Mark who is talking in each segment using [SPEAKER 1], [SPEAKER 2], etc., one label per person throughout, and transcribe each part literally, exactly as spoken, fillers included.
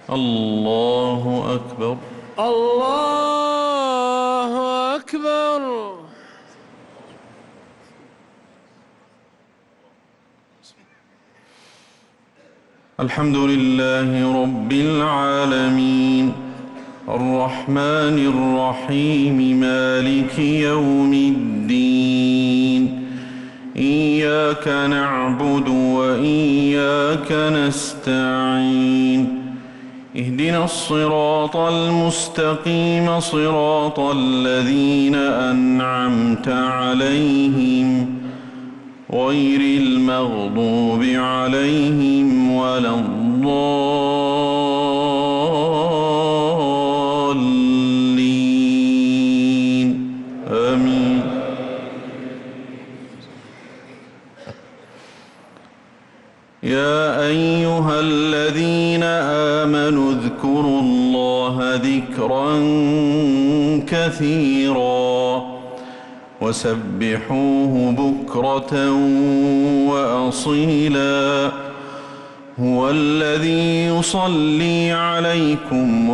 [SPEAKER 1] الله أكبر.
[SPEAKER 2] الله أكبر.
[SPEAKER 1] الحمد لله رب العالمين الرحمن الرحيم مالك يوم الدين إياك نعبد وإياك نستعين اهدنا الصراط المستقيم صراط الذين أنعمت عليهم غير المغضوب عليهم ولا الضالين آمين. يا أيها الذين آمنوا اذكروا الله ذكرا كثيرا وسبحوه بكرة وأصيلا هو الذي يصلي عليكم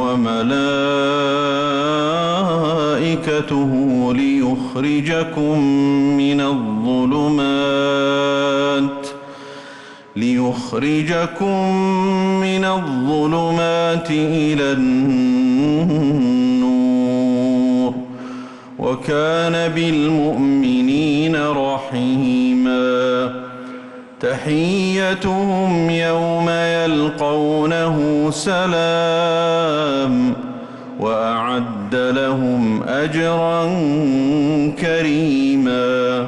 [SPEAKER 1] وملائكته ليخرجكم من الظلمات ليخرجكم من الظلمات إلى النور وكان بالمؤمنين رحيما تحيتهم يوم يلقونه سلام وأعد لهم أجرا كريما.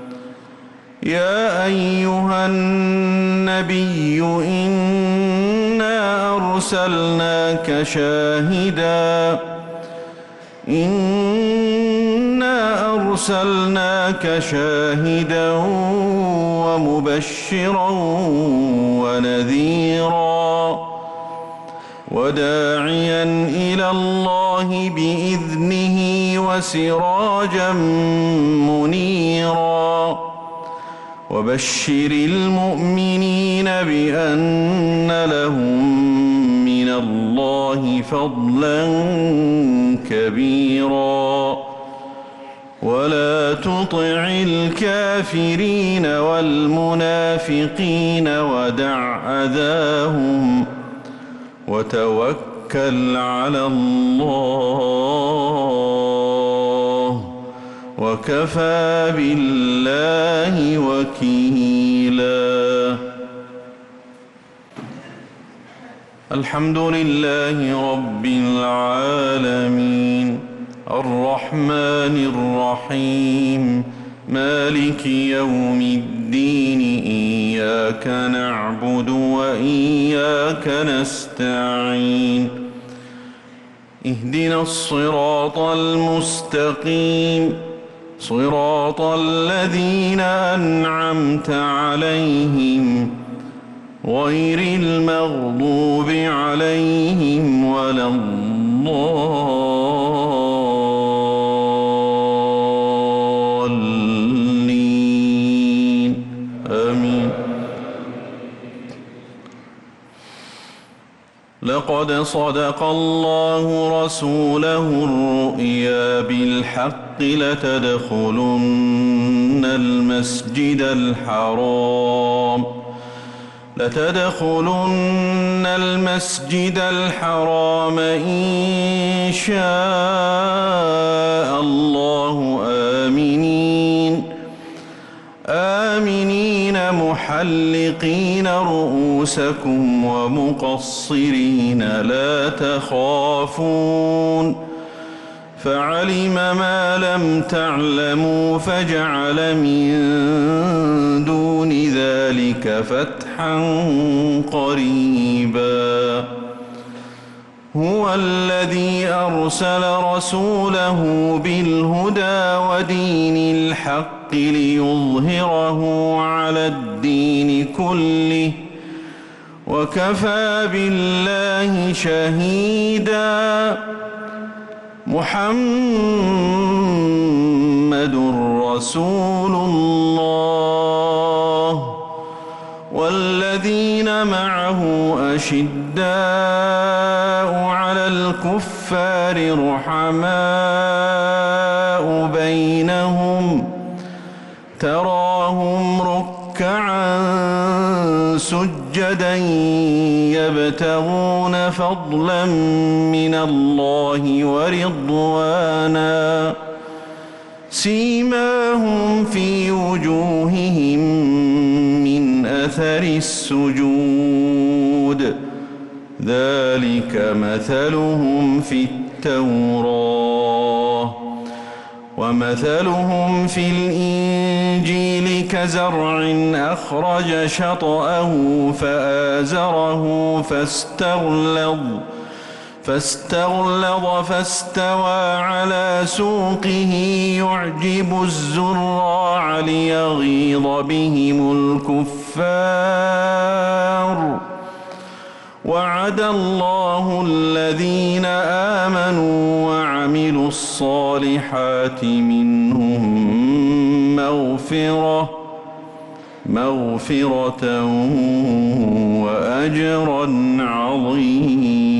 [SPEAKER 1] يا أيها النبي إنا أرسلناك شاهدا إنا أرسلناك شاهدا ومبشرا ونذيرا وداعيا إلى الله بإذنه وسراجا منيرا وبشر المؤمنين بأن لهم من الله فضلا كبيرا ولا تطع الكافرين والمنافقين ودع أذاهم وتوكل على الله وكفى بالله وكيلا. الحمد لله رب العالمين الرحمن الرحيم مالك يوم الدين إياك نعبد وإياك نستعين اهدنا الصراط المستقيم صراط الذين أنعمت عليهم غير المغضوب عليهم ولا الضالين آمين. لقد صدق الله رسوله الرؤيا بالحق لتدخلن المسجد الحرام لتدخلن المسجد الحرام إن شاء الله آمنين آمنين محلقين رؤوسكم ومقصرين لا تخافون فعلم ما لم تعلموا فجعل من دون ذلك فتحا قريبا. هو الذي أرسل رسوله بالهدى ودين الحق ليظهره على الدين كله وكفى بالله شهيدا. محمد رسول الله والذين معه أشداء على الكفار رحماء بينهم تراهم ركعا سجدا يبتغون فضلا من الله ورضوانا سيماهم في وجوههم من أثر السجود ذلك مثلهم في التوراة ومثلهم في الإنجيل كزرع أخرج شطأه فآزره فاستغلظ فاستغلظ فاستوى على سوقه يعجب الزراع ليغيظ بهم الكفار وعد الله الذين آمنوا وعملوا الصالحات منهم مغفرة مغفرة وأجرا عظيما.